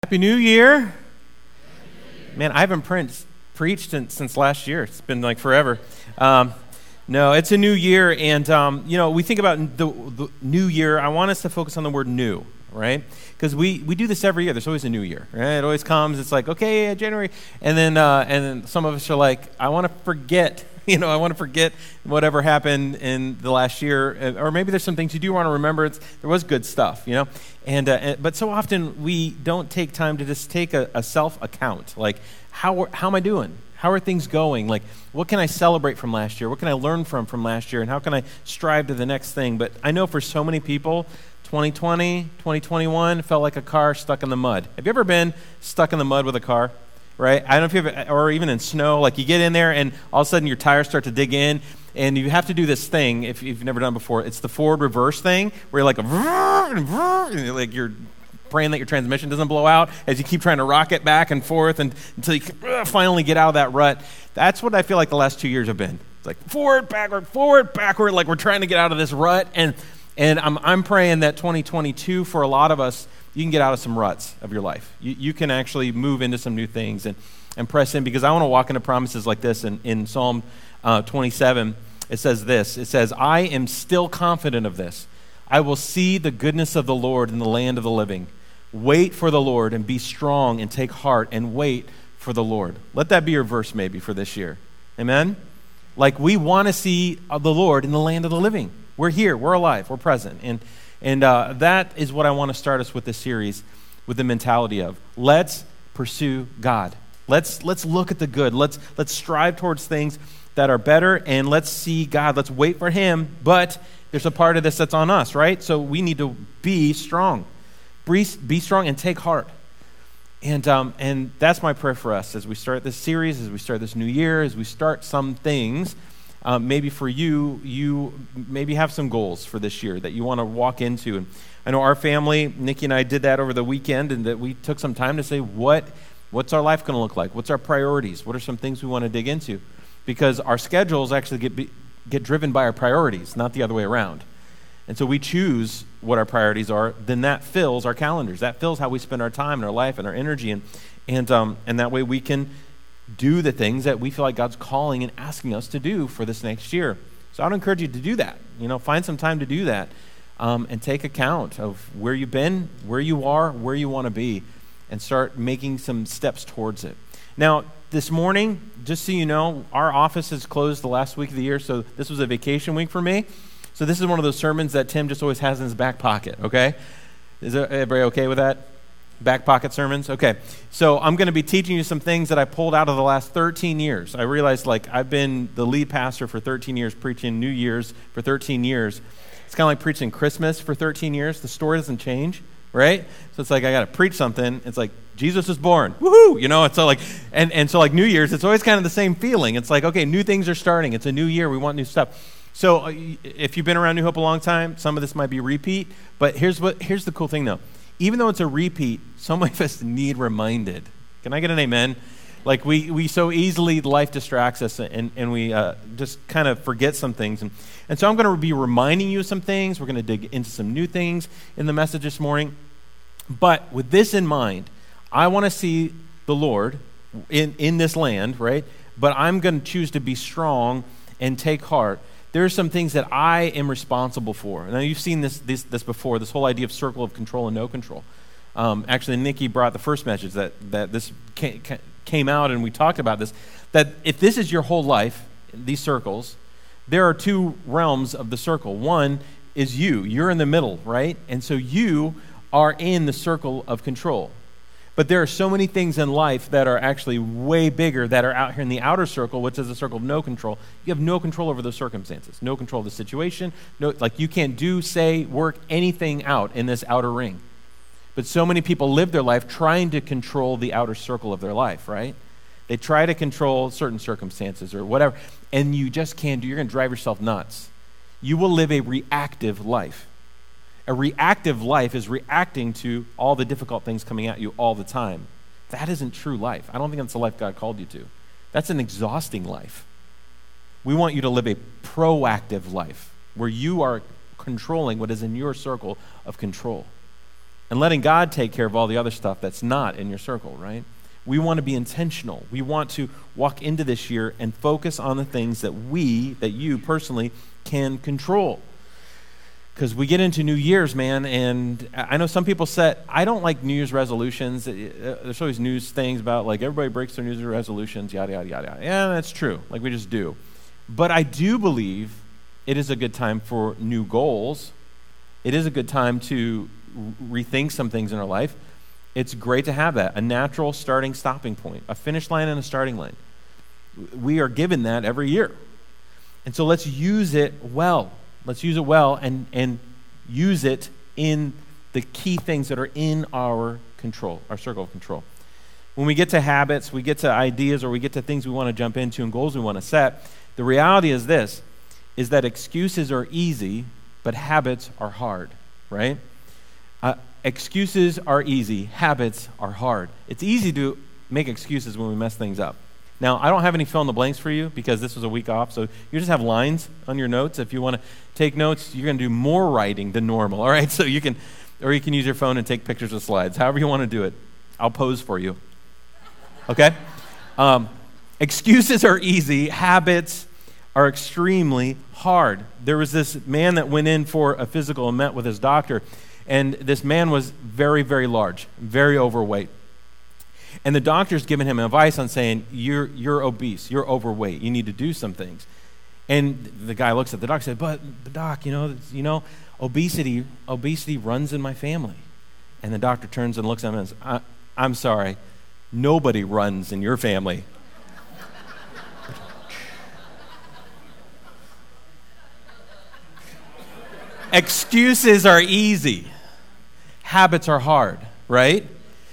Happy New Year. Man, I haven't preached since last year. It's been like forever. No, it's a new year, and we think about the new year. I want us to focus on the word new, right? Because we do this every year. There's always a new year, right? It always comes. It's like, okay, yeah, January, and then some of us are like, I want to forget. I want to forget whatever happened in the last year, or maybe there's some things you do want to remember. There was good stuff, but so often we don't take time to just take a self-account. Like, how am I doing? How are things going? Like, what can I celebrate from last year? What can I learn from last year? And how can I strive to the next thing? But I know for so many people, 2020, 2021 felt like a car stuck in the mud. Have you ever been stuck in the mud with a car? Right? I don't know if you've ever, or even in snow, like you get in there and all of a sudden your tires start to dig in and you have to do this thing, if you've never done it before, it's the forward reverse thing where you're like, like you're praying that your transmission doesn't blow out as you keep trying to rock it back and forth until you finally get out of that rut. That's what I feel like the last 2 years have been. It's like forward, backward, like we're trying to get out of this rut. And I'm praying that 2022 for a lot of us, you can get out of some ruts of your life. You can actually move into some new things and press in, because I want to walk into promises like this. In Psalm 27, it says this. It says, I am still confident of this. I will see the goodness of the Lord in the land of the living. Wait for the Lord and be strong and take heart and wait for the Lord. Let that be your verse maybe for this year. Amen? Like, we want to see the Lord in the land of the living. We're here. We're alive. We're present. And that is what I want to start us with this series, with the mentality of, let's pursue God. Let's look at the good. Let's strive towards things that are better, and let's see God. Let's wait for Him, but there's a part of this that's on us, right? So we need to be strong. Be strong and take heart. And that's my prayer for us as we start this series, as we start this new year, as we start some things. Maybe for you maybe have some goals for this year that you want to walk into. And I know our family, Nikki and I, did that over the weekend, and that we took some time to say, what's our life going to look like? What's our priorities? What are some things we want to dig into? Because our schedules actually get driven by our priorities, not the other way around. And so we choose what our priorities are, then that fills our calendars. That fills how we spend our time and our life and our energy, and that way we can do the things that we feel like God's calling and asking us to do for this next year. So I'd encourage you to do that. Find some time to do that, and take account of where you've been, where you are, where you want to be, and start making some steps towards it. Now, this morning, just so you know, our office is closed the last week of the year, so this was a vacation week for me. So this is one of those sermons that Tim just always has in his back pocket, okay? Is everybody okay with that? Back pocket sermons? Okay. So I'm going to be teaching you some things that I pulled out of the last 13 years. I realized, I've been the lead pastor for 13 years, preaching New Year's for 13 years. It's kind of like preaching Christmas for 13 years. The story doesn't change, right? So it's like I got to preach something. It's like Jesus is born. Woohoo! It's so so New Year's, it's always kind of the same feeling. It's like, okay, new things are starting. It's a new year. We want new stuff. So if you've been around New Hope a long time, some of this might be repeat. But here's the cool thing, though. Even though it's a repeat, some of us need reminded. Can I get an amen? Like we so easily, life distracts us, and we just kind of forget some things. And so I'm going to be reminding you of some things. We're going to dig into some new things in the message this morning. But with this in mind, I want to see the Lord in this land, right? But I'm going to choose to be strong and take heart. There are some things that I am responsible for. Now, you've seen this before, this whole idea of circle of control and no control. Actually, Nikki brought the first message that this came out, and we talked about this, that if this is your whole life, these circles, there are two realms of the circle. One is you. You're in the middle, right? And so you are in the circle of control. But there are so many things in life that are actually way bigger that are out here in the outer circle, which is the circle of no control. You have no control over those circumstances, no control of the situation. You can't do, say, work anything out in this outer ring. But so many people live their life trying to control the outer circle of their life, right? They try to control certain circumstances or whatever, and you just can't do. You're going to drive yourself nuts. You will live a reactive life. A reactive life is reacting to all the difficult things coming at you all the time. That isn't true life. I don't think that's the life God called you to. That's an exhausting life. We want you to live a proactive life where you are controlling what is in your circle of control. and letting God take care of all the other stuff that's not in your circle, right? We want to be intentional. We want to walk into this year and focus on the things that you personally can control. Because we get into New Year's, man, and I know some people I don't like New Year's resolutions. There's always news things about, like, everybody breaks their New Year's resolutions, yada, yada, yada. Yeah, that's true. Like, we just do. But I do believe it is a good time for new goals. It is a good time to rethink some things in our life. It's great to have that, a natural starting stopping point, a finish line and a starting line. We are given that every year. And so let's use it well. Let's use it well and use it in the key things that are in our control, our circle of control. When we get to habits, we get to ideas, or we get to things we want to jump into and goals we want to set, the reality is this, is that excuses are easy, but habits are hard, right? Excuses are easy, habits are hard. It's easy to make excuses when we mess things up. Now, I don't have any fill in the blanks for you because this was a week off, so you just have lines on your notes. If you want to take notes, you're going to do more writing than normal, all right? So you can use your phone and take pictures of slides, however you want to do it. I'll pose for you, okay? Excuses are easy, habits are extremely hard. There was this man that went in for a physical and met with his doctor, and this man was very, very large, very overweight. And the doctor's giving him advice on saying, you're obese, you're overweight, you need to do some things. And the guy looks at the doctor and says, but doc, obesity runs in my family. And the doctor turns and looks at him and says, I'm sorry, nobody runs in your family. Excuses are easy. Habits are hard, right?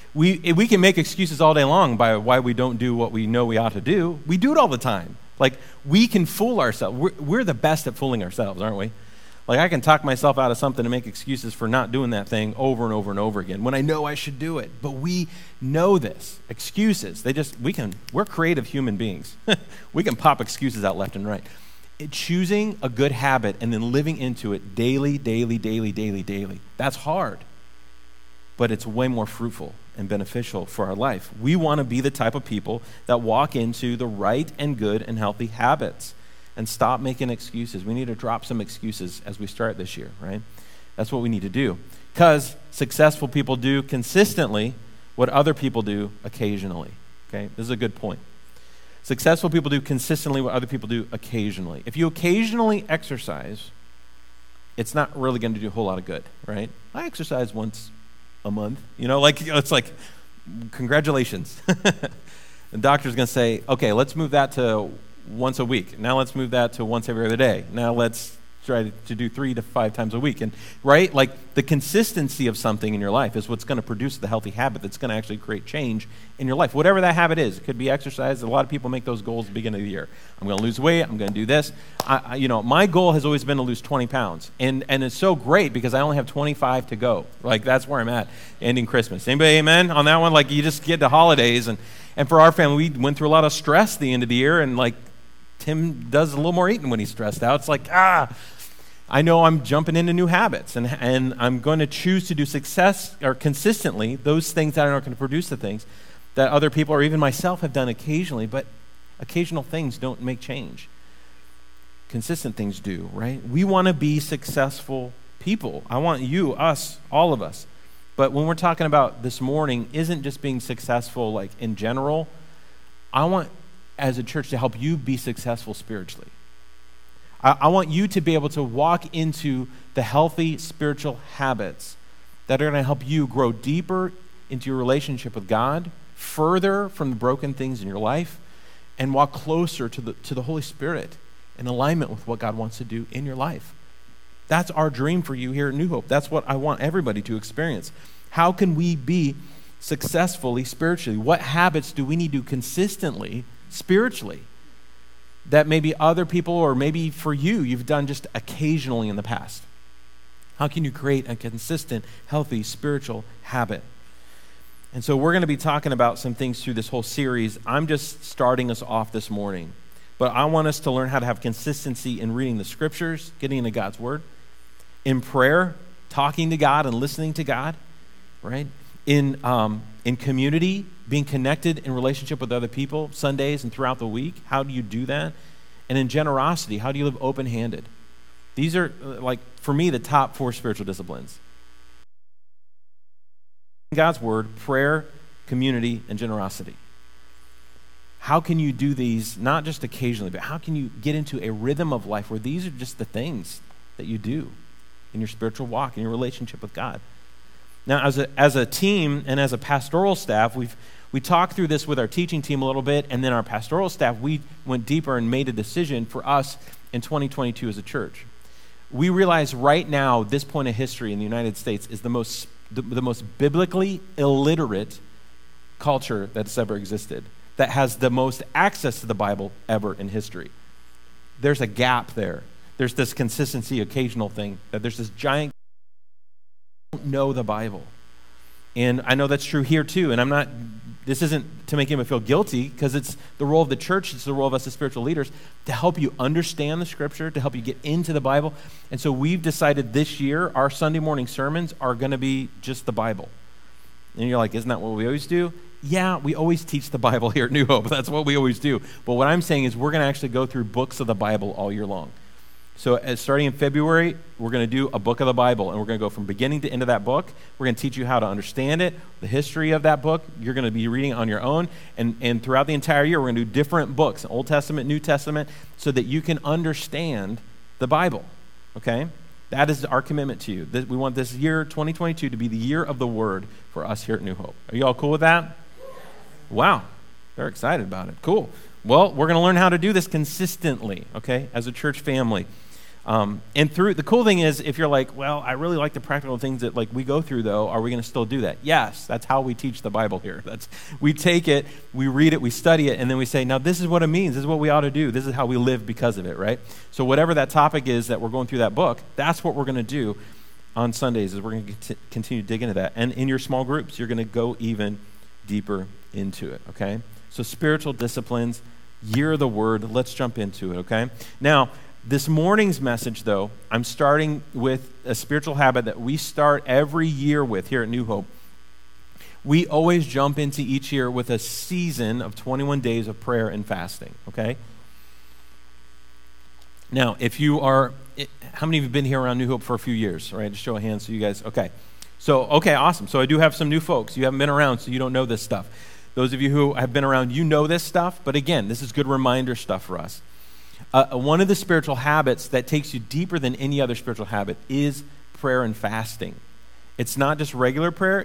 We can make excuses all day long by why we don't do what we know we ought to do. We do it all the time. Like, we can fool ourselves. We're the best at fooling ourselves, aren't we? Like, I can talk myself out of something and make excuses for not doing that thing over and over and over again when I know I should do it. But we know this. Excuses, we're creative human beings. We can pop excuses out left and right. Choosing a good habit and then living into it daily, that's hard. But it's way more fruitful and beneficial for our life. We want to be the type of people that walk into the right and good and healthy habits and stop making excuses. We need to drop some excuses as we start this year, right? That's what we need to do. Because successful people do consistently what other people do occasionally, okay? This is a good point. Successful people do consistently what other people do occasionally. If you occasionally exercise, it's not really going to do a whole lot of good, right? I exercise once a month, it's like, congratulations. The doctor's going to say, okay, let's move that to once a week. Now let's move that to once every other day. Now let's try to do 3 to 5 times a week. And right, like, the consistency of something in your life is what's going to produce the healthy habit that's going to actually create change in your life. Whatever that habit is, it could be exercise. A lot of people make those goals at the beginning of the year. I'm going to lose weight. I'm going to do this. My goal has always been to lose 20 pounds. And it's so great because I only have 25 to go. Like, that's where I'm at ending Christmas. Anybody amen on that one? Like, you just get to holidays. And for our family, we went through a lot of stress at the end of the year. And, like, Tim does a little more eating when he's stressed out. It's like, I know I'm jumping into new habits, and I'm going to choose to do consistently those things that are going to produce the things that other people or even myself have done occasionally, but occasional things don't make change. Consistent things do, right? We want to be successful people. I want you, us, all of us. But when we're talking about this morning, isn't just being successful like in general. I want, as a church, to help you be successful spiritually. I want you to be able to walk into the healthy spiritual habits that are going to help you grow deeper into your relationship with God, further from the broken things in your life, and walk closer to the Holy Spirit in alignment with what God wants to do in your life. That's our dream for you here at New Hope. That's what I want everybody to experience. How can we be successfully spiritually? What habits do we need to consistently spiritually that maybe other people, or maybe for you, you've done just occasionally in the past? How can you create a consistent, healthy, spiritual habit? And so we're going to be talking about some things through this whole series. I'm just starting us off this morning. But I want us to learn how to have consistency in reading the scriptures, getting into God's word, in prayer, talking to God and listening to God, right? In community, being connected in relationship with other people, Sundays and throughout the week. How do you do that? And in generosity, how do you live open-handed? These are, like, for me, the top 4 spiritual disciplines. God's word, prayer, community, and generosity. How can you do these, not just occasionally, but how can you get into a rhythm of life where these are just the things that you do in your spiritual walk, in your relationship with God? Now, as a team and as a pastoral staff, we talked through this with our teaching team a little bit, and then our pastoral staff, we went deeper and made a decision for us in 2022 as a church. We realize right now, this point of history in the United States is the most biblically illiterate culture that's ever existed, that has the most access to the Bible ever in history. There's a gap there. There's this consistency, occasional thing, that there's this giant don't know the Bible. And I know that's true here too, and this isn't to make anyone feel guilty, because it's the role of the church, it's the role of us as spiritual leaders to help you understand the scripture, to help you get into the Bible. And so we've decided this year our Sunday morning sermons are going to be just the Bible. And you're like, isn't that what we always do? Yeah, we always teach the Bible here at New Hope. That's what we always do. But what I'm saying is we're going to actually go through books of the Bible all year long. So starting in February, we're going to do a book of the Bible, and we're going to go from beginning to end of that book. We're going to teach you how to understand it, the history of that book. You're going to be reading it on your own, and throughout the entire year, we're going to do different books, Old Testament, New Testament, so that you can understand the Bible, okay? That is our commitment to you. We want this year, 2022, to be the year of the Word for us here at New Hope. Are you all cool with that? Wow, they're excited about it. Cool. Well, we're going to learn how to do this consistently, okay, as a church family. And through the cool thing is, if you're like, well, I really like the practical things that like we go through, though, are we going to still do that? Yes, that's how we teach the Bible here. We take it, we read it, we study it, and then we say, now this is what it means. This is what we ought to do. This is how we live because of it, right? So whatever that topic is that we're going through that book, that's what we're going to do on Sundays. Is we're going to continue to dig into that. And in your small groups, you're going to go even deeper into it. Okay? So spiritual disciplines, year of the Word. Let's jump into it. Okay? Now, this morning's message, though, I'm starting with a spiritual habit that we start every year with here at New Hope. We always jump into each year with a season of 21 days of prayer and fasting, okay? Now, how many of you have been here around New Hope for a few years, right? Just show of hands so you guys, okay. So, okay, awesome. So I do have some new folks. You haven't been around, so you don't know this stuff. Those of you who have been around, you know this stuff, but again, this is good reminder stuff for us. One of the spiritual habits that takes you deeper than any other spiritual habit is prayer and fasting. It's not just regular prayer,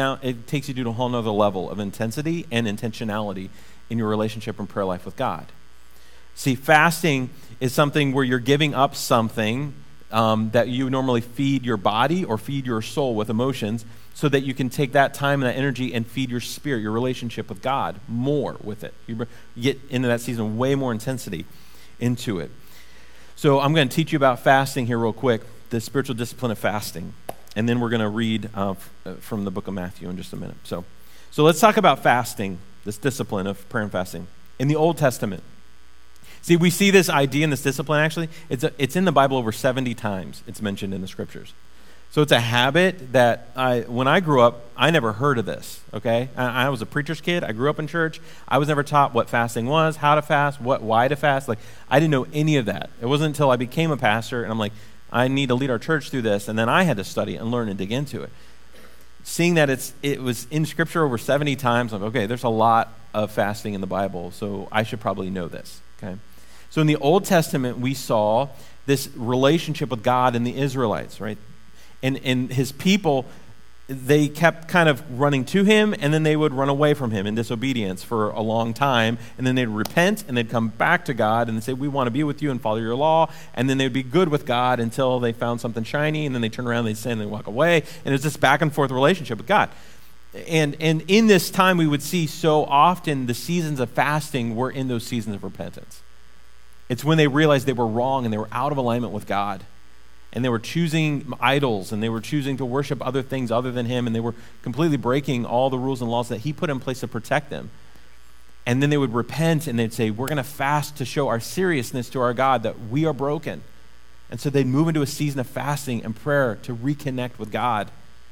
it takes you to a whole nother level of intensity and intentionality in your relationship and prayer life with God. See, fasting is something where you're giving up something that you normally feed your body or feed your soul with emotions, so that you can take that time and that energy and feed your spirit, your relationship with God, more with it. You get into that season way more intensity into it. So I'm going to teach you about fasting here real quick, the spiritual discipline of fasting, and then we're going to read from the book of Matthew in just a minute. So let's talk about fasting, this discipline of prayer and fasting. In the Old Testament, see, we see this idea in this discipline, actually, it's in the Bible over 70 times. It's mentioned in the scriptures. So it's a habit that when I grew up, I never heard of this, okay? I was a preacher's kid. I grew up in church. I was never taught what fasting was, how to fast, why to fast. Like, I didn't know any of that. It wasn't until I became a pastor, and I'm like, I need to lead our church through this, and then I had to study and learn and dig into it. Seeing that it was in Scripture over 70 times, I'm like, okay, there's a lot of fasting in the Bible, so I should probably know this, okay? So in the Old Testament, we saw this relationship with God and the Israelites, right? And his people, they kept kind of running to him, and then they would run away from him in disobedience for a long time, and then they'd repent, and they'd come back to God, and they'd say, we want to be with you and follow your law, and then they'd be good with God until they found something shiny, and then they turn around, they sin, and they walk away, and it's this back and forth relationship with God. And in this time, we would see so often the seasons of fasting were in those seasons of repentance. It's when they realized they were wrong, and they were out of alignment with God. And they were choosing idols, and they were choosing to worship other things other than him, and they were completely breaking all the rules and laws that he put in place to protect them. And then they would repent, and they'd say, we're going to fast to show our seriousness to our God that we are broken. And so they'd move into a season of fasting and prayer to reconnect with God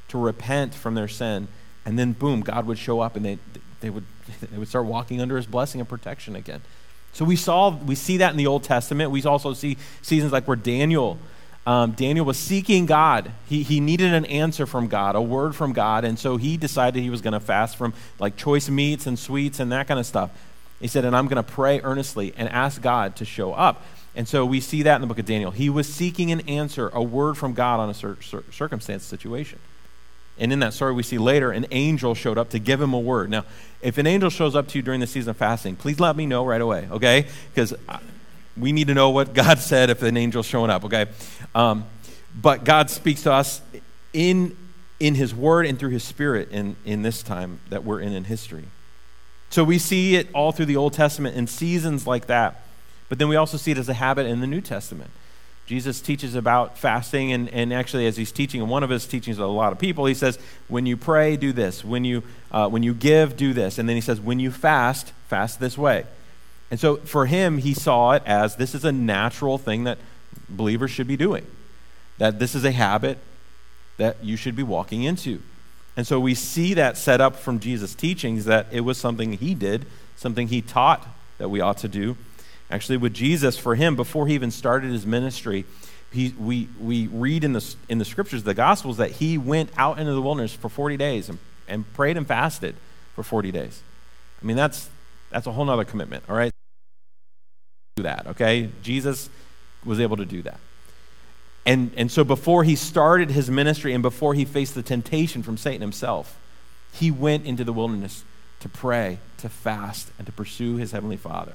to repent from their sin, and then boom, God would show up, and they would start walking under his blessing and protection again. So we see that in the Old Testament. We also see seasons like where Daniel was seeking God. He needed an answer from God, a word from God, and so he decided he was going to fast from like choice meats and sweets and that kind of stuff. He said, and I'm going to pray earnestly and ask God to show up. And so we see that in the book of Daniel. He was seeking an answer, a word from God on a circumstance situation. And in that story, we see later an angel showed up to give him a word. Now, if an angel shows up to you during the season of fasting, please let me know right away, okay? Because we need to know what God said if an angel's showing up, okay? But God speaks to us in his word and through his spirit in this time that we're in history. So we see it all through the Old Testament in seasons like that. But then we also see it as a habit in the New Testament. Jesus teaches about fasting, and actually as he's teaching, and one of his teachings to a lot of people, he says, when you pray, do this. When you give, do this. And then he says, when you fast this way. And so for him, he saw it as this is a natural thing that believers should be doing, that this is a habit that you should be walking into. And so we see that set up from Jesus' teachings, that it was something he did, something he taught that we ought to do. Actually, with Jesus, for him, before he even started his ministry, we read in the scriptures, the Gospels, that he went out into the wilderness for 40 days and prayed and fasted for 40 days. I mean, that's a whole nother commitment, all right? Do that, okay? Jesus was able to do that. And so before he started his ministry and before he faced the temptation from Satan himself, he went into the wilderness to pray, to fast, and to pursue his heavenly Father.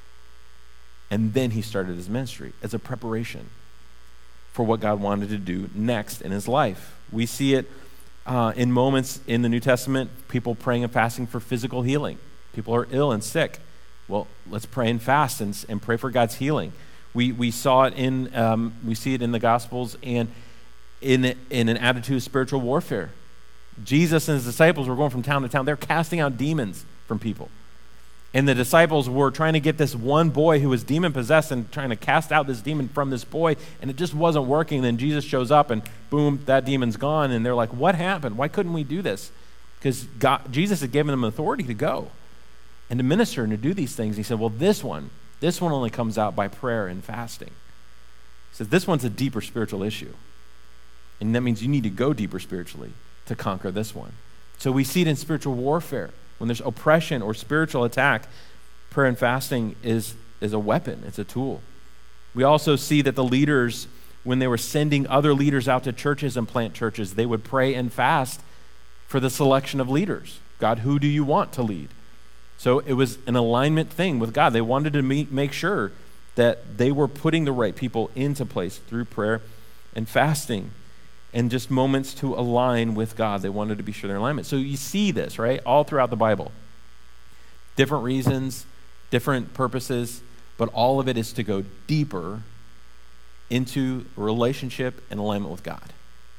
And then he started his ministry as a preparation for what God wanted to do next in his life. We see it in moments in the New Testament, people praying and fasting for physical healing. People are ill and sick. Well, let's pray and fast and pray for God's healing. We saw it we see it in the Gospels and in an attitude of spiritual warfare. Jesus and his disciples were going from town to town. They're casting out demons from people. And the disciples were trying to get this one boy who was demon-possessed and trying to cast out this demon from this boy, and it just wasn't working. And then Jesus shows up, and boom, that demon's gone. And they're like, what happened? Why couldn't we do this? Because Jesus had given them authority to go and to minister and to do these things. He said, well, this one only comes out by prayer and fasting. He says, this one's a deeper spiritual issue. And that means you need to go deeper spiritually to conquer this one. So we see it in spiritual warfare. When there's oppression or spiritual attack, prayer and fasting is a weapon. It's a tool. We also see that the leaders, when they were sending other leaders out to churches and plant churches, they would pray and fast for the selection of leaders. God, who do you want to lead? So it was an alignment thing with God. They wanted to make sure that they were putting the right people into place through prayer and fasting. And just moments to align with God. They wanted to be sure they're in alignment. So you see this, right, all throughout the Bible. Different reasons, different purposes, but all of it is to go deeper into a relationship and alignment with God.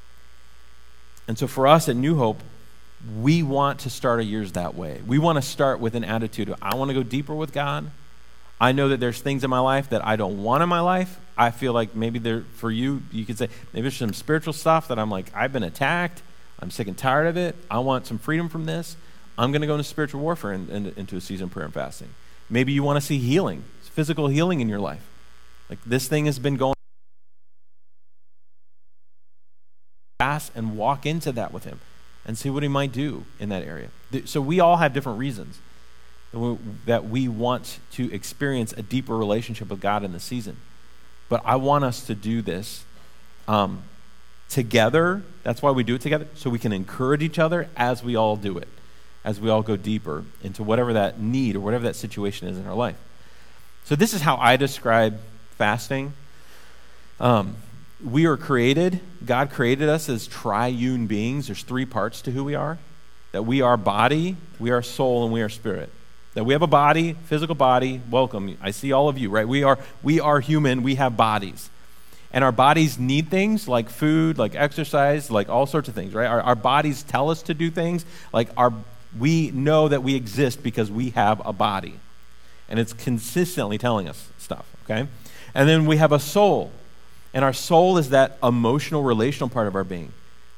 And so for us at New Hope, we want to start our years that way. We want to start with an attitude of, I want to go deeper with God. I know that there's things in my life that I don't want in my life. I feel like maybe for you could say, maybe there's some spiritual stuff that I'm like, I've been attacked. I'm sick and tired of it. I want some freedom from this. I'm going to go into spiritual warfare and into a season of prayer and fasting. Maybe you want to see healing, physical healing in your life. Like this thing has been going fast and walk into that with him and see what he might do in that area. So we all have different reasons that we want to experience a deeper relationship with God in the season. But I want us to do this together. That's why we do it together, so we can encourage each other as we all do it, as we all go deeper into whatever that need or whatever that situation is in our life. So this is how I describe fasting. We are created, God created us as triune beings. There's three parts to who we are. That we are body, we are soul, and we are spirit. That we have a body, physical body. Welcome. I see all of you, right? We are human. We have bodies. And our bodies need things like food, like exercise, like all sorts of things, right? Our bodies tell us to do things. We know that we exist because we have a body. And it's consistently telling us stuff, okay? And then we have a soul. And our soul is that emotional, relational part of our being.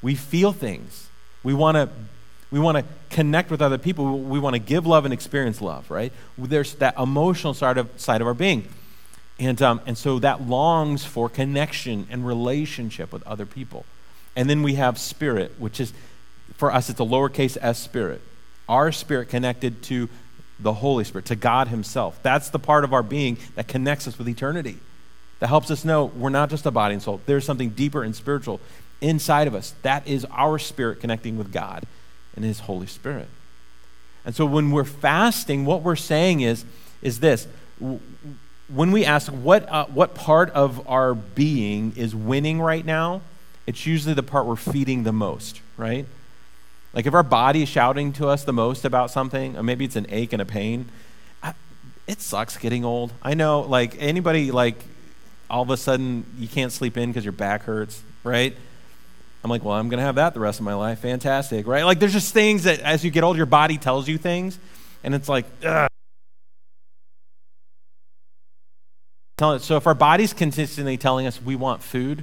We feel things. We want to connect with other people. We want to give love and experience love, right? There's that emotional side of our being. And so that longs for connection and relationship with other people. And then we have spirit, which is, for us, it's a lowercase s spirit. Our spirit connected to the Holy Spirit, to God himself. That's the part of our being that connects us with eternity, that helps us know we're not just a body and soul. There's something deeper and spiritual inside of us. That is our spirit connecting with God and his Holy Spirit. And so when we're fasting, what we're saying is this. When we ask what part of our being is winning right now, it's usually the part we're feeding the most, right? Like if our body is shouting to us the most about something, or maybe it's an ache and a pain, it sucks getting old. I know, like anybody, like all of a sudden you can't sleep in because your back hurts, right? I'm like, well, I'm going to have that the rest of my life. Fantastic, right? Like there's just things that as you get older, your body tells you things, and it's like, ugh. So if our body's consistently telling us we want food,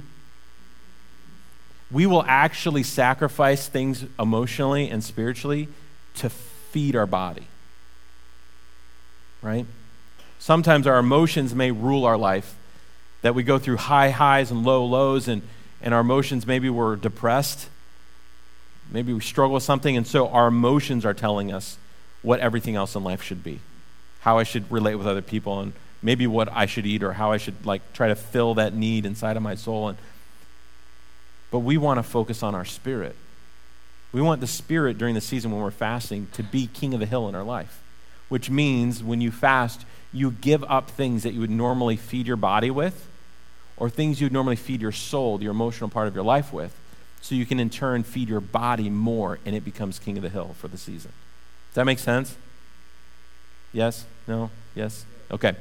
we will actually sacrifice things emotionally and spiritually to feed our body, right? Sometimes our emotions may rule our life, that we go through high highs and low lows, and our emotions, maybe we're depressed, maybe we struggle with something, and so our emotions are telling us what everything else in life should be, how I should relate with other people, and maybe what I should eat, or how I should like try to fill that need inside of my soul. But we want to focus on our spirit. We want the spirit during the season when we're fasting to be king of the hill in our life, which means when you fast, you give up things that you would normally feed your body with, or things you'd normally feed your soul, your emotional part of your life with, so you can in turn feed your body more, and it becomes king of the hill for the season. Does that make sense? Yes? No? Yes? Okay.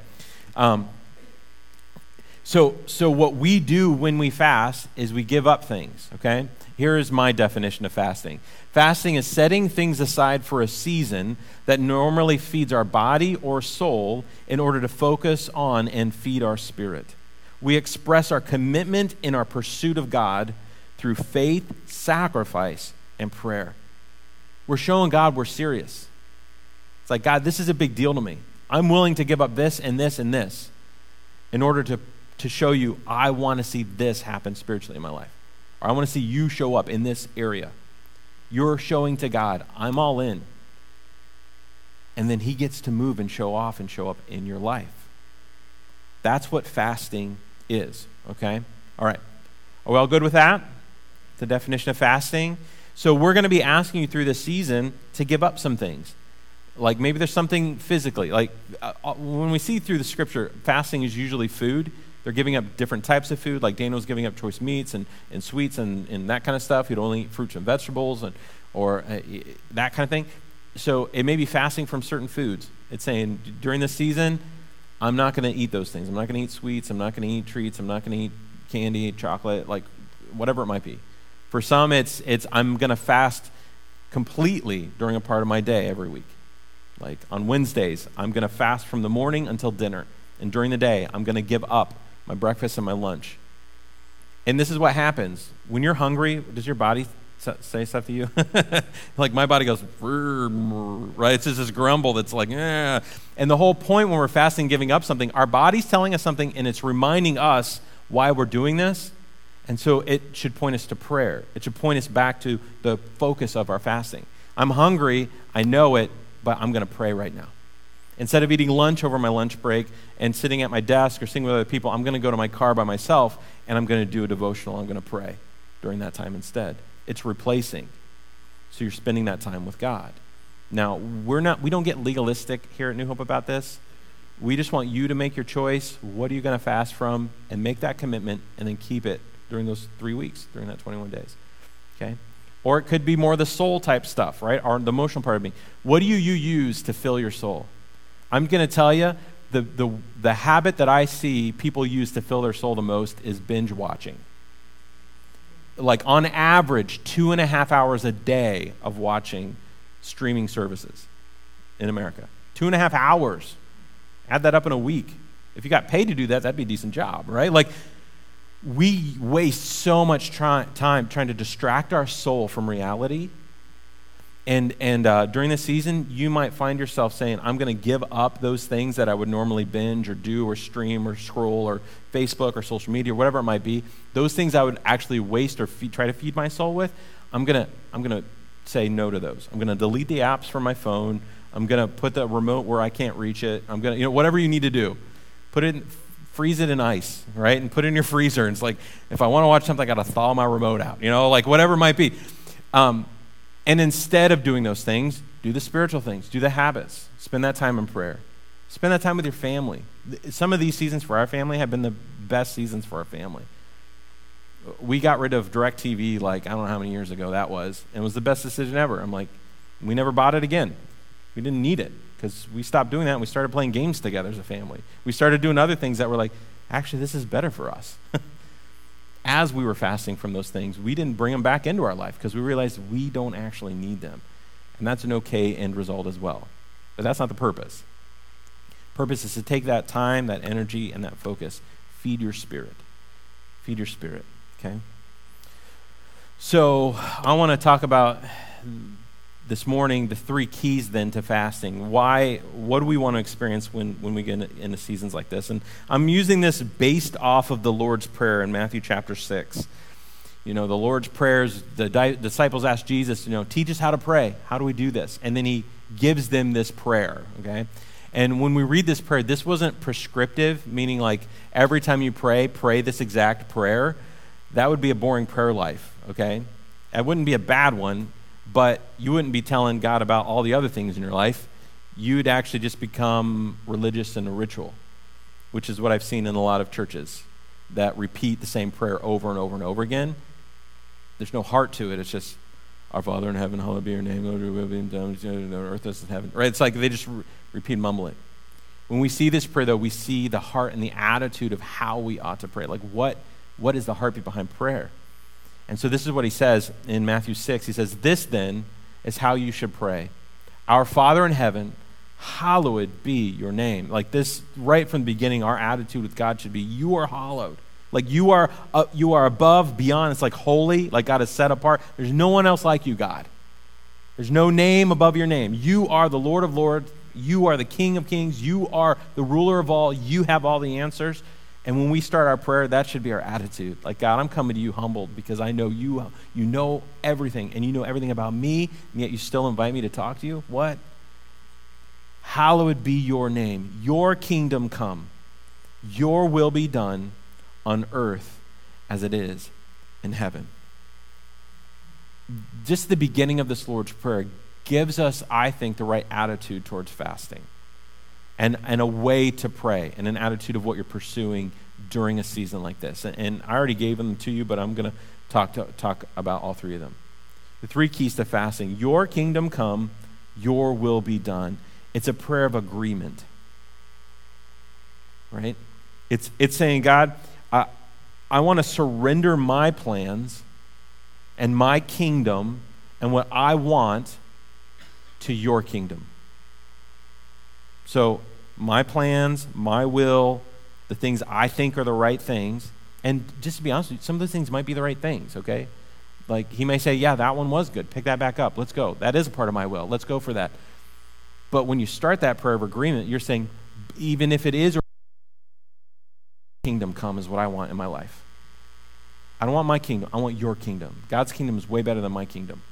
So what we do when we fast is we give up things, okay? Here is my definition of fasting. Fasting is setting things aside for a season that normally feeds our body or soul in order to focus on and feed our spirit. We express our commitment in our pursuit of God through faith, sacrifice, and prayer. We're showing God we're serious. It's like, God, this is a big deal to me. I'm willing to give up this and this and this in order to show you I want to see this happen spiritually in my life. Or I want to see you show up in this area. You're showing to God, I'm all in. And then he gets to move and show off and show up in your life. That's what fasting is, okay? All right. Are we all good with that? The definition of fasting? So we're going to be asking you through this season to give up some things. Like maybe there's something physically. Like when we see through the scripture, fasting is usually food. They're giving up different types of food, like Daniel's giving up choice meats and sweets and that kind of stuff. He'd only eat fruits and vegetables or that kind of thing. So it may be fasting from certain foods. It's saying during this season, I'm not going to eat those things. I'm not going to eat sweets. I'm not going to eat treats. I'm not going to eat candy, chocolate, like whatever it might be. For some, it's I'm going to fast completely during a part of my day every week. Like on Wednesdays, I'm going to fast from the morning until dinner. And during the day, I'm going to give up my breakfast and my lunch. And this is what happens. When you're hungry, does your body say stuff to you? Like my body goes, right? It's just this grumble that's like, eh. And the whole point when we're fasting, giving up something, our body's telling us something and it's reminding us why we're doing this. And so it should point us to prayer. It should point us back to the focus of our fasting. I'm hungry, I know it, but I'm going to pray right now. Instead of eating lunch over my lunch break and sitting at my desk or sitting with other people, I'm going to go to my car by myself and I'm going to do a devotional. I'm going to pray during that time instead. It's replacing. So you're spending that time with God. Now, we don't get legalistic here at New Hope about this. We just want you to make your choice. What are you going to fast from? And make that commitment and then keep it during those 3 weeks, during that 21 days. Okay? Or it could be more the soul type stuff, right? Or the emotional part of me. What do you use to fill your soul? I'm going to tell you, the habit that I see people use to fill their soul the most is binge watching. Like on average, 2.5 hours a day of watching streaming services in America. 2.5 hours. Add that up in a week. If you got paid to do that, that'd be a decent job, right? Like, we waste so much time trying to distract our soul from reality. And during this season, you might find yourself saying, I'm going to give up those things that I would normally binge or do or stream or scroll or Facebook or social media or whatever it might be. Those things I would actually waste or try to feed my soul with, I'm going to say no to those. I'm going to delete the apps from my phone. I'm going to put the remote where I can't reach it. I'm going to, whatever you need to do. Freeze it in ice, right? And put it in your freezer. And it's like, if I want to watch something, I got to thaw my remote out, like whatever it might be. And instead of doing those things, do the spiritual things, do the habits, spend that time in prayer, spend that time with your family. Some of these seasons for our family have been the best seasons for our family. We got rid of DirecTV I don't know how many years ago that was, and it was the best decision ever. I'm like, we never bought it again. We didn't need it because we stopped doing that and we started playing games together as a family. We started doing other things that were like, actually, this is better for us. As we were fasting from those things, we didn't bring them back into our life because we realized we don't actually need them. And that's an okay end result as well. But that's not the purpose. Purpose is to take that time, that energy, and that focus. Feed your spirit. Feed your spirit, okay? So I want to talk about this morning the 3 keys then to fasting. What do we want to experience when we get into seasons like this? And I'm using this based off of the Lord's Prayer in Matthew chapter 6. The Lord's prayers, the disciples asked Jesus, teach us how to pray. How do we do this? And then he gives them this prayer, okay? And when we read this prayer, this wasn't prescriptive, meaning like every time you pray this exact prayer. That would be a boring prayer life, okay? It wouldn't be a bad one, but you wouldn't be telling God about all the other things in your life. You'd actually just become religious in a ritual, which is what I've seen in a lot of churches that repeat the same prayer over and over and over again. There's no heart to it. It's just, our Father in heaven, hallowed be your name, Lord, your will be done, on earth as in heaven. Right? It's like they just repeat and mumble it. When we see this prayer, though, we see the heart and the attitude of how we ought to pray. Like what is the heartbeat behind prayer? And so this is what he says in Matthew 6. He says, this then is how you should pray. Our Father in heaven, hallowed be your name. Like this, right from the beginning, our attitude with God should be, you are hallowed. Like you are above, beyond. It's like holy, like God is set apart. There's no one else like you, God. There's no name above your name. You are the Lord of lords. You are the King of kings. You are the ruler of all. You have all the answers. And when we start our prayer, that should be our attitude. Like, God, I'm coming to you humbled because I know you know everything, and you know everything about me, and yet you still invite me to talk to you? What? Hallowed be your name. Your kingdom come. Your will be done on earth as it is in heaven. Just the beginning of this Lord's Prayer gives us, I think, the right attitude towards fasting. And a way to pray, and an attitude of what you're pursuing during a season like this. And I already gave them to you, but I'm going to talk about all 3 of them. The 3 keys to fasting. Your kingdom come, your will be done. It's a prayer of agreement, right? It's saying, God, I want to surrender my plans and my kingdom and what I want to your kingdom. So my plans, my will, the things I think are the right things, and just to be honest with you, some of those things might be the right things, okay? Like he may say, yeah, that one was good. Pick that back up. Let's go. That is a part of my will. Let's go for that. But when you start that prayer of agreement, you're saying, even if it is kingdom come is what I want in my life. I don't want my kingdom. I want your kingdom. God's kingdom is way better than my kingdom.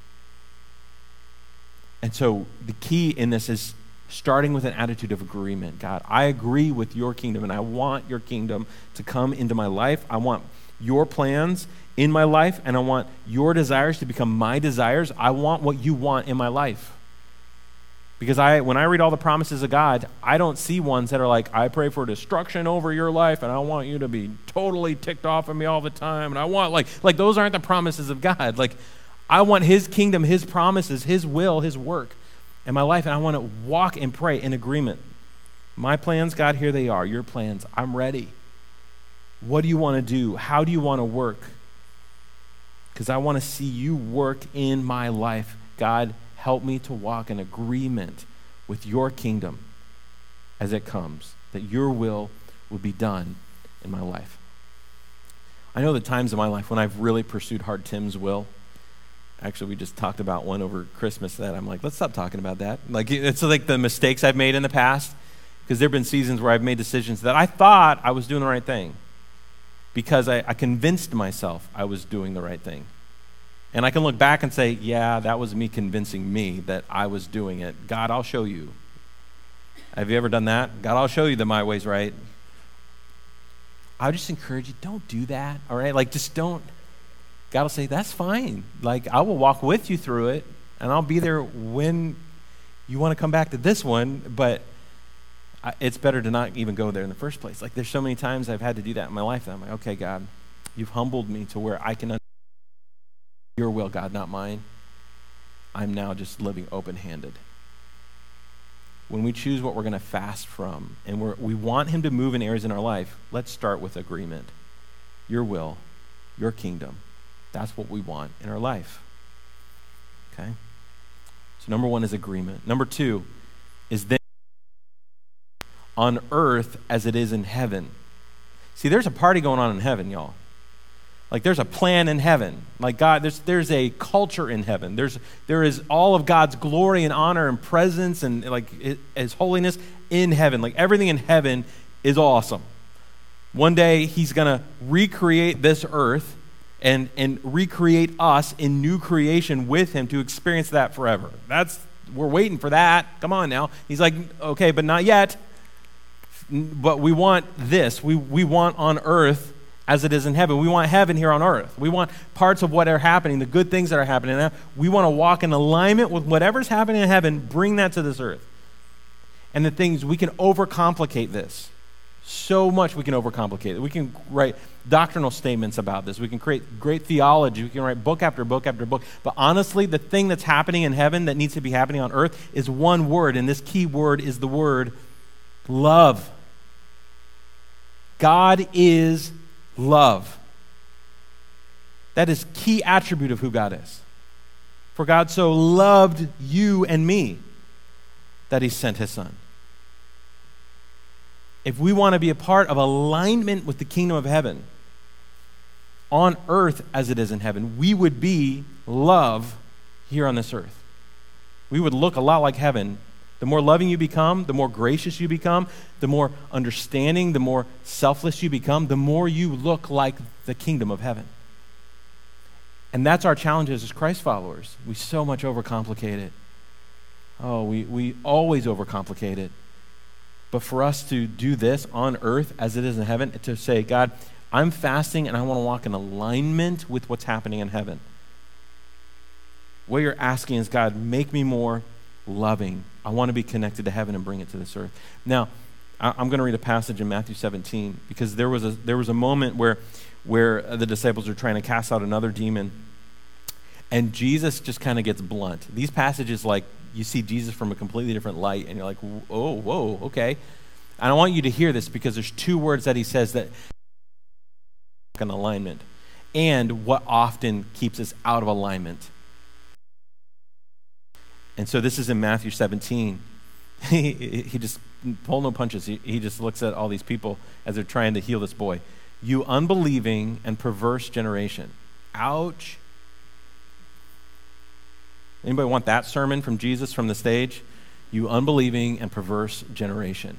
And so the key in this is starting with an attitude of agreement. God, I agree with your kingdom, and I want your kingdom to come into my life. I want your plans in my life, and I want your desires to become my desires. I want what you want in my life. Because when I read all the promises of God, I don't see ones that are like, I pray for destruction over your life, and I want you to be totally ticked off at me all the time, and I want, like those aren't the promises of God. Like, I want his kingdom, his promises, his will, his work in my life, and I want to walk and pray in agreement. My plans, God, here they are. Your plans, I'm ready. What do you want to do? How do you want to work? Because I want to see you work in my life. God, help me to walk in agreement with your kingdom as it comes, that your will be done in my life. I know the times in my life when I've really pursued hard Tim's will. Actually, we just talked about one over Christmas that I'm like, let's stop talking about that. Like, it's like the mistakes I've made in the past, because there have been seasons where I've made decisions that I thought I was doing the right thing because I convinced myself I was doing the right thing. And I can look back and say, yeah, that was me convincing me that I was doing it. God, I'll show you. Have you ever done that? God, I'll show you that my way's right. I would just encourage you, don't do that, all right? Like, just don't. God will say, that's fine. Like, I will walk with you through it, and I'll be there when you want to come back to this one, but it's better to not even go there in the first place. Like, there's so many times I've had to do that in my life that I'm like, okay, God, you've humbled me to where I can understand your will, God, not mine. I'm now just living open-handed. When we choose what we're going to fast from, and we want him to move in areas in our life, let's start with agreement. Your will, your kingdom. That's what we want in our life. Okay? So number 1 is agreement. Number 2 is then on earth as it is in heaven. See, there's a party going on in heaven, y'all. Like, there's a plan in heaven. Like, God, there's a culture in heaven. There is all of God's glory and honor and presence and like his holiness in heaven. Like, everything in heaven is awesome. One day he's going to recreate this earth and recreate us in new creation with him to experience that forever. We're waiting for that. Come on now. He's like, okay, but not yet. But we want this. We want on earth as it is in heaven. We want heaven here on earth. We want parts of what are happening, the good things that are happening now. We want to walk in alignment with whatever's happening in heaven, bring that to this earth. And the things, we can overcomplicate this. So much we can overcomplicate it. We can write doctrinal statements about this. We can create great theology. We can write book after book after book. But honestly, the thing that's happening in heaven that needs to be happening on earth is one word, and this key word is the word love. God is love. That is key attribute of who God is. For God so loved you and me that he sent his son. If we want to be a part of alignment with the kingdom of heaven, on earth as it is in heaven, we would be love here on this earth. We would look a lot like heaven. The more loving you become, the more gracious you become, the more understanding, the more selfless you become, the more you look like the kingdom of heaven. And that's our challenge as Christ followers. We so much overcomplicate it. Oh, we always overcomplicate it. But for us to do this on earth as it is in heaven, to say, God, I'm fasting and I want to walk in alignment with what's happening in heaven. What you're asking is, God, make me more loving. I want to be connected to heaven and bring it to this earth. Now, I'm going to read a passage in Matthew 17 because there was a moment where the disciples are trying to cast out another demon, and Jesus just kind of gets blunt. These passages, like, you see Jesus from a completely different light, and you're like, oh, whoa, okay. And I want you to hear this because there's 2 words that he says that in alignment, and what often keeps us out of alignment. And so this is in Matthew 17. He just pull no punches. He just looks at all these people as they're trying to heal this boy. You unbelieving and perverse generation. Ouch. Anybody want that sermon from Jesus from the stage? You unbelieving and perverse generation.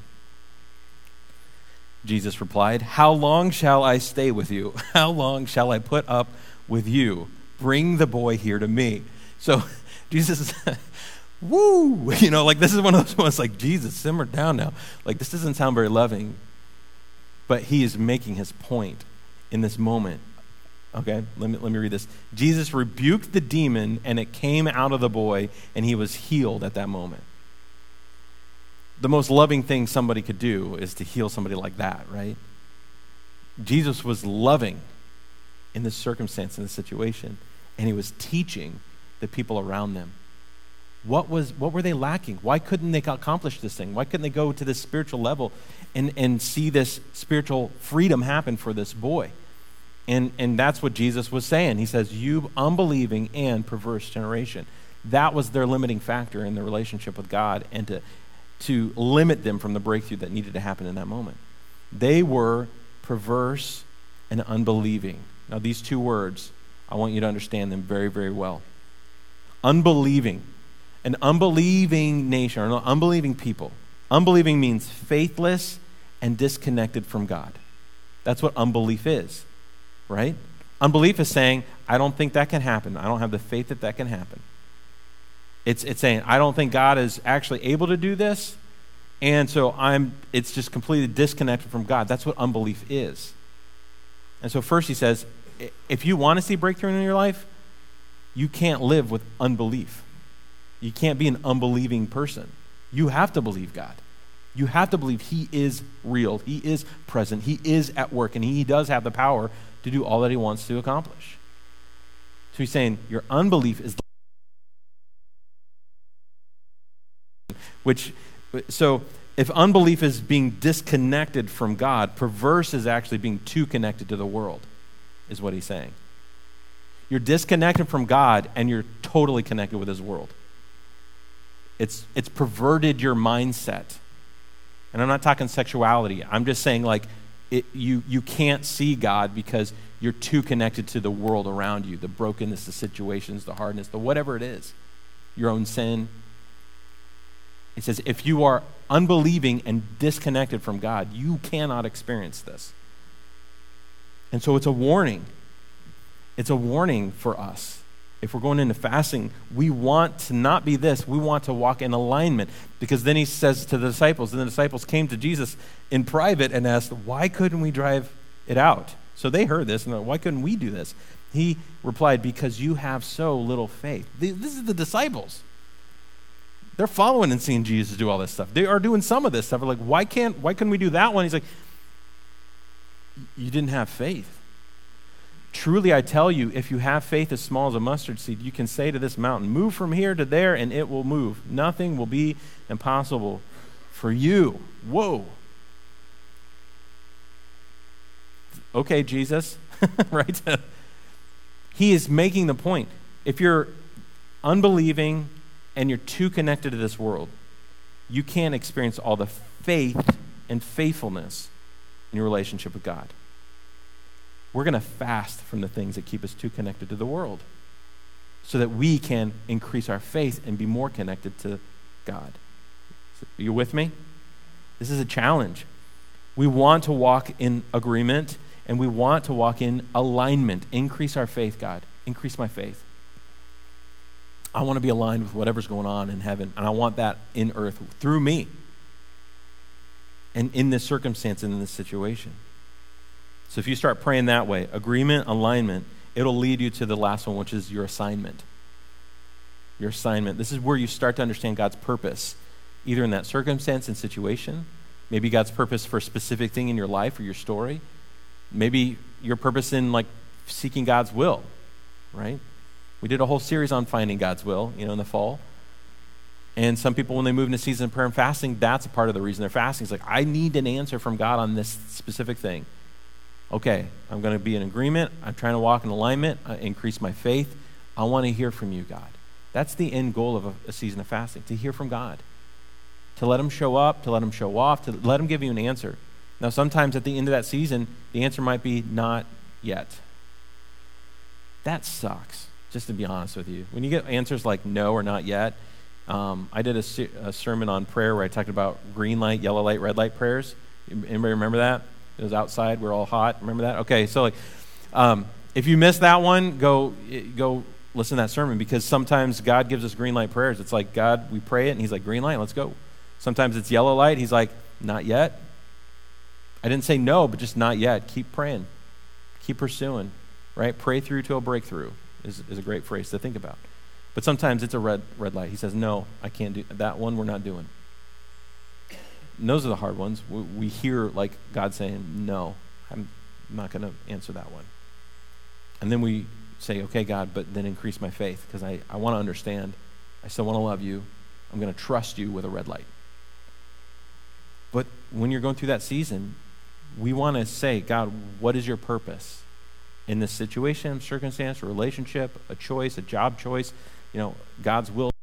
Jesus replied, how long shall I stay with you? How long shall I put up with you? Bring the boy here to me. So Jesus is, woo, like this is one of those ones like, Jesus, simmer down now. Like, this doesn't sound very loving, but he is making his point in this moment. Okay, let me read this. Jesus rebuked the demon, and it came out of the boy, and he was healed at that moment. The most loving thing somebody could do is to heal somebody like that, right? Jesus was loving in this circumstance, in this situation, and he was teaching the people around them. What were they lacking? Why couldn't they accomplish this thing? Why couldn't they go to this spiritual level and see this spiritual freedom happen for this boy? And that's what Jesus was saying. He says, you unbelieving and perverse generation. That was their limiting factor in their relationship with God, and to limit them from the breakthrough that needed to happen in that moment. They were perverse and unbelieving. Now, these two words, I want you to understand them very, very well. Unbelieving. An unbelieving nation, or an unbelieving people. Unbelieving means faithless and disconnected from God. That's what unbelief is, right? Unbelief is saying, I don't think that can happen. I don't have the faith that that can happen. It's saying, I don't think God is actually able to do this, and so it's just completely disconnected from God. That's what unbelief is. And so first he says, if you want to see breakthrough in your life, you can't live with unbelief. You can't be an unbelieving person. You have to believe God. You have to believe he is real. He is present. He is at work, and he does have the power to do all that he wants to accomplish. So he's saying your unbelief is so if unbelief is being disconnected from God, perverse is actually being too connected to the world, is what he's saying. You're disconnected from God and you're totally connected with his world. It's perverted your mindset. And I'm not talking sexuality. I'm just saying you can't see God because you're too connected to the world around you, the brokenness, the situations, the hardness, the whatever it is, your own sin. It says if you are unbelieving and disconnected from God, you cannot experience this. And so it's a warning. It's a warning for us. If we're going into fasting, we want to not be this. We want to walk in alignment. Because then he says to the disciples, and the disciples came to Jesus in private and asked, why couldn't we drive it out? So they heard this, and they're like, why couldn't we do this? He replied, because you have so little faith. This is the disciples. They're following and seeing Jesus do all this stuff. They are doing some of this stuff. They're like, why couldn't we do that one? He's like, you didn't have faith. Truly, I tell you, if you have faith as small as a mustard seed, you can say to this mountain, move from here to there, and it will move. Nothing will be impossible for you. Whoa. Okay, Jesus, right? He is making the point. If you're unbelieving and you're too connected to this world, you can't experience all the faith and faithfulness in your relationship with God. We're going to fast from the things that keep us too connected to the world so that we can increase our faith and be more connected to God. Are you with me? This is a challenge. We want to walk in agreement and we want to walk in alignment. Increase our faith, God. Increase my faith. I want to be aligned with whatever's going on in heaven, and I want that in earth through me and in this circumstance and in this situation. So if you start praying that way, agreement, alignment, it'll lead you to the last one, which is your assignment. Your assignment. This is where you start to understand God's purpose, either in that circumstance and situation, maybe God's purpose for a specific thing in your life or your story, maybe your purpose in seeking God's will, right? We did a whole series on finding God's will, in the fall. And some people, when they move into season of prayer and fasting, that's a part of the reason they're fasting. It's like, I need an answer from God on this specific thing. Okay, I'm going to be in agreement. I'm trying to walk in alignment, increase my faith. I want to hear from you, God. That's the end goal of a season of fasting, to hear from God, to let him show up, to let him show off, to let him give you an answer. Now, sometimes at the end of that season, the answer might be not yet. That sucks, just to be honest with you. When you get answers like no or not yet, I did a sermon on prayer where I talked about green light, yellow light, red light prayers. Anybody remember that? It was outside. We're all hot. Remember that? Okay, so if you missed that one, go listen to that sermon, because sometimes God gives us green light prayers. It's like, God, we pray it, and he's like, green light, let's go. Sometimes it's yellow light. He's like, not yet. I didn't say no, but just not yet. Keep praying. Keep pursuing, right? Pray through to a breakthrough is a great phrase to think about. But sometimes it's a red light. He says, no, I can't do that one. We're not doing. And those are the hard ones. We hear like God saying, no, I'm not going to answer that one. And then we say, okay, God, but then increase my faith, because I want to understand. I still want to love you. I'm going to trust you with a red light. But when you're going through that season, we want to say, God, what is your purpose in this situation, circumstance, a relationship, a choice, a job choice, God's will.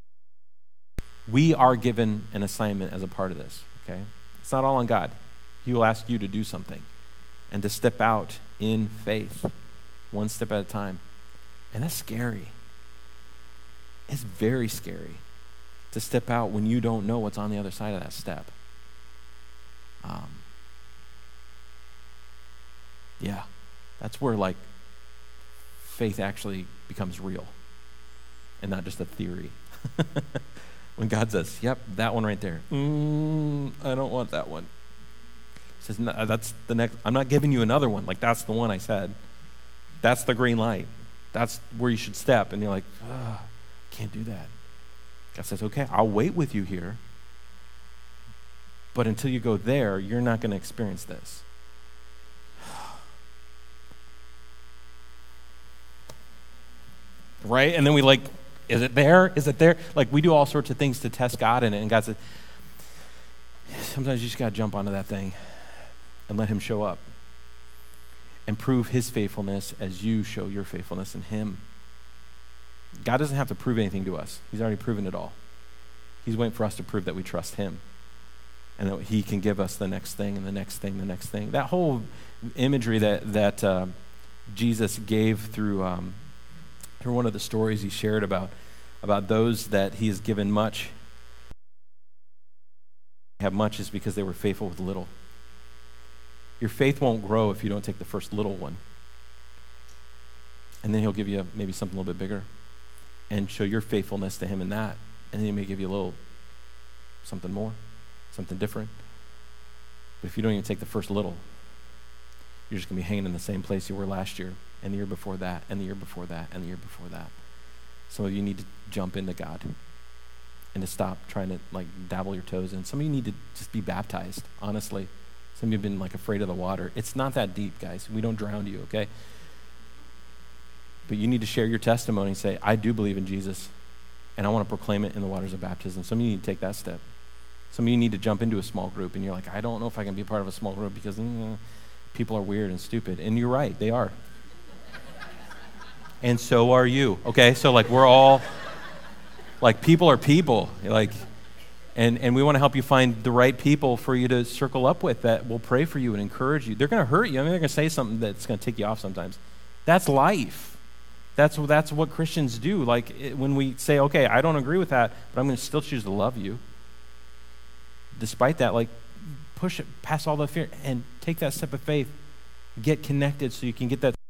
We are given an assignment as a part of this, okay? It's not all on God. He will ask you to do something and to step out in faith, one step at a time. And that's scary. It's very scary to step out when you don't know what's on the other side of that step. Yeah, that's where like faith actually becomes real and not just a theory. When God says, yep, that one right there. I don't want that one. He says, no, that's the next. I'm not giving you another one. Like, that's the one I said. That's the green light. That's where you should step. And you're like, can't do that. God says, okay, I'll wait with you here. But until you go there, you're not going to experience this. Right? And then we like, is it there? Is it there? Like, we do all sorts of things to test God in it. And God said, sometimes you just got to jump onto that thing and let him show up and prove his faithfulness as you show your faithfulness in him. God doesn't have to prove anything to us. He's already proven it all. He's waiting for us to prove that we trust him and that he can give us the next thing and the next thing, the next thing. That whole imagery that Jesus gave through one of the stories he shared about those that he has given much. Have much is because they were faithful with little. Your faith won't grow if you don't take the first little one. And then he'll give you maybe something a little bit bigger and show your faithfulness to him in that. And then he may give you a little something more, something different. But if you don't even take the first little, you're just going to be hanging in the same place you were last year and the year before that and the year before that and the year before that. Some of you need to jump into God and to stop trying to like dabble your toes in. Some of you need to just be baptized, honestly. Some of you have been like afraid of the water. It's not that deep, guys. We don't drown you, okay? But you need to share your testimony and say, I do believe in Jesus, and I want to proclaim it in the waters of baptism. Some of you need to take that step. Some of you need to jump into a small group, and you're like, I don't know if I can be part of a small group because people are weird and stupid. And you're right, they are. And so are you, okay? So like we're all, like people are people, like, and we want to help you find the right people for you to circle up with that will pray for you and encourage you. They're going to hurt you. I mean, they're going to say something that's going to tick you off sometimes. That's life. That's what Christians do. Like when we say, okay, I don't agree with that, but I'm going to still choose to love you. Despite that, like push it past all the fear and take that step of faith. Get connected so you can get that.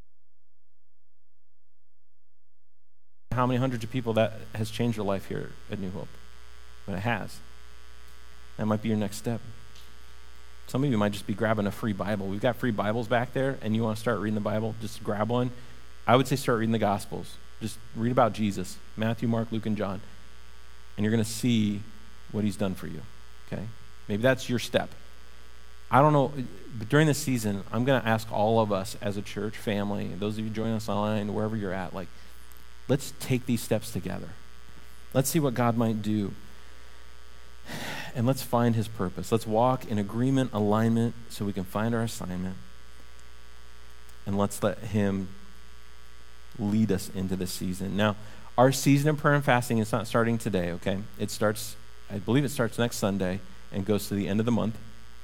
How many hundreds of people that has changed your life here at New Hope? But it has. That might be your next step. Some of you might just be grabbing a free Bible. We've got free Bibles back there, and you want to start reading the Bible, just grab one. I would say start reading the Gospels. Just read about Jesus, Matthew, Mark, Luke, and John. And you're going to see what he's done for you, okay? Maybe that's your step. I don't know, but during this season, I'm going to ask all of us as a church family, those of you joining us online, wherever you're at, like, let's take these steps together. Let's see what God might do. And let's find his purpose. Let's walk in agreement, alignment, so we can find our assignment. And let's let him lead us into this season. Now, our season of prayer and fasting is not starting today, okay? It starts, I believe it starts next Sunday and goes to the end of the month.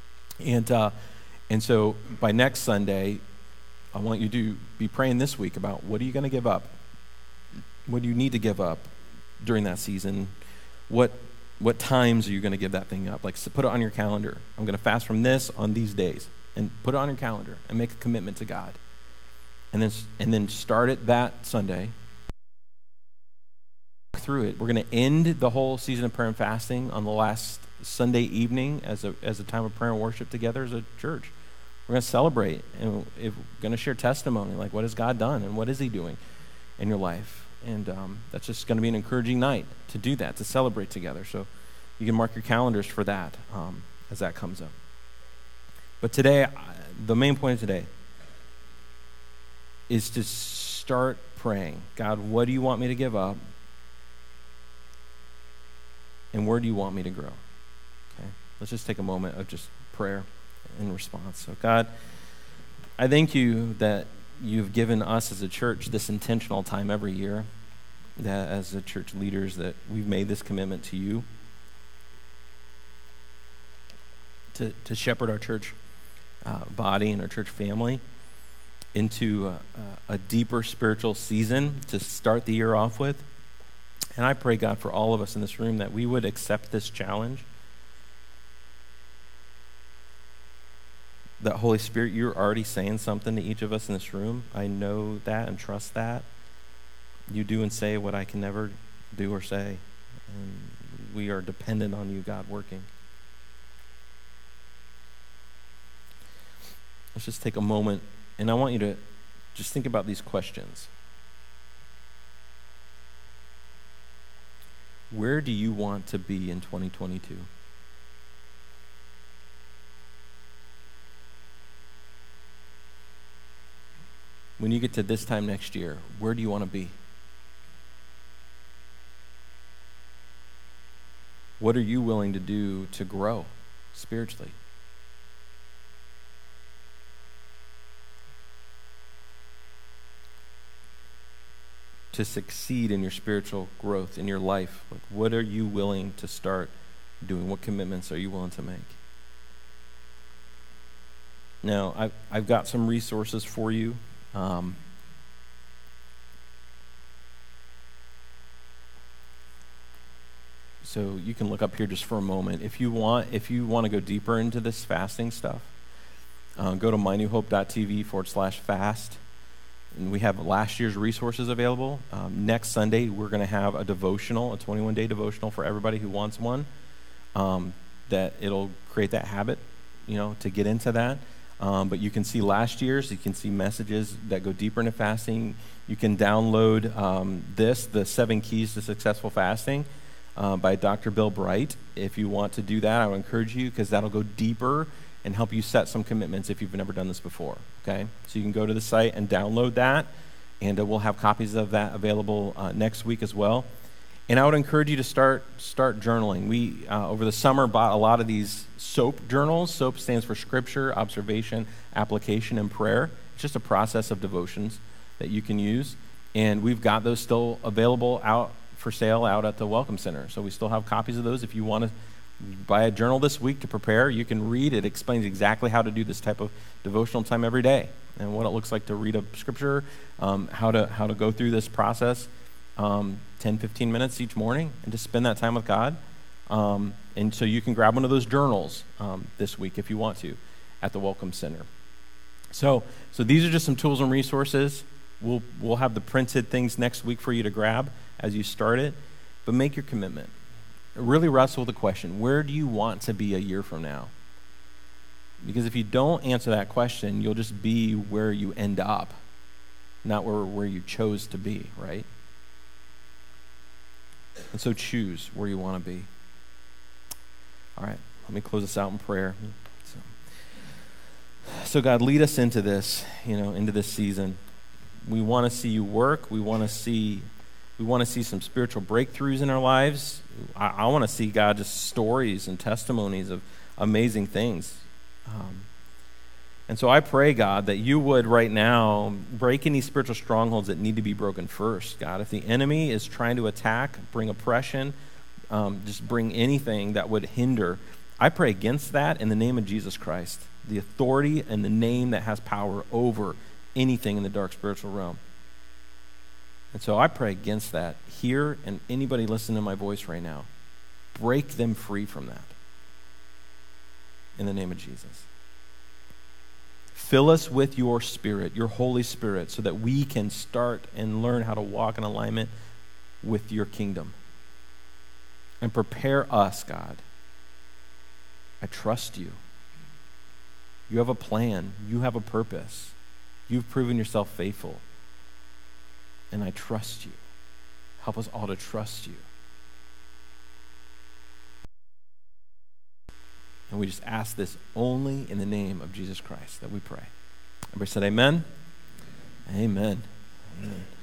And so by next Sunday, I want you to be praying this week about what are you going to give up? What do you need to give up during that season? What times are you going to give that thing up? Like, so put it on your calendar. I'm going to fast from this on these days. And put it on your calendar and make a commitment to God. And then start it that Sunday. Through it. We're going to end the whole season of prayer and fasting on the last Sunday evening as a time of prayer and worship together as a church. We're going to celebrate, and we're going to share testimony, like what has God done and what is he doing in your life. And that's just going to be an encouraging night to do that, to celebrate together. So you can mark your calendars for that as that comes up. But today, the main point of today is to start praying. God, what do you want me to give up? And where do you want me to grow? Okay, let's just take a moment of just prayer in response. So God, I thank you that you've given us as a church this intentional time every year, that as a church leaders that we've made this commitment to you to shepherd our church body and our church family. into a deeper spiritual season to start the year off with. And I pray, God, for all of us in this room that we would accept this challenge. That Holy Spirit, you're already saying something to each of us in this room. I know that and trust that. You do and say what I can never do or say. And we are dependent on you, God, working. Let's just take a moment, and I want you to just think about these questions. Where do you want to be in 2022? When you get to this time next year, where do you want to be? What are you willing to do to grow spiritually? To succeed in your spiritual growth in your life? Like, what are you willing to start doing? What commitments are you willing to make? Now, I've got some resources for you. So you can look up here just for a moment. If you want to go deeper into this fasting stuff, go to mynewhope.tv/fast. And we have last year's resources available. Next Sunday, we're going to have a devotional, a 21-day devotional for everybody who wants one. That it'll create that habit, to get into that. But you can see last year's. You can see messages that go deeper into fasting. You can download the 7 Keys to Successful Fasting by Dr. Bill Bright. If you want to do that, I would encourage you, because that'll go deeper and help you set some commitments if you've never done this before, okay? So you can go to the site and download that, and we'll have copies of that available next week as well. And I would encourage you to start journaling. We, over the summer, bought a lot of these SOAP journals. SOAP stands for Scripture, Observation, Application, and Prayer. It's just a process of devotions that you can use. And we've got those still available out for sale out at the Welcome Center. So we still have copies of those. If you want to buy a journal this week to prepare, you can read it. It explains exactly how to do this type of devotional time every day and what it looks like to read a scripture, how to go through this process 10-15 minutes each morning and just spend that time with God. And so you can grab one of those journals this week if you want to at the Welcome Center. So these are just some tools and resources. We'll have the printed things next week for you to grab as you start it, but make your commitment. Really wrestle with the question, where do you want to be a year from now? Because if you don't answer that question, you'll just be where you end up, not where you chose to be, right? And so choose where you want to be. All right, let me close this out in prayer. So God, lead us into this, into this season. We want to see you work. We want to see some spiritual breakthroughs in our lives. I want to see, God, just stories and testimonies of amazing things. And so I pray, God, that you would right now break any spiritual strongholds that need to be broken first, God. If the enemy is trying to attack, bring oppression, just bring anything that would hinder, I pray against that in the name of Jesus Christ, the authority and the name that has power over anything in the dark spiritual realm. And so I pray against that here, and anybody listening to my voice right now, break them free from that in the name of Jesus. Fill us with your Spirit, your Holy Spirit, so that we can start and learn how to walk in alignment with your kingdom. And prepare us, God. I trust you. You have a plan. You have a purpose. You've proven yourself faithful. And I trust you. Help us all to trust you. And we just ask this only in the name of Jesus Christ that we pray. Everybody said amen? Amen. Amen.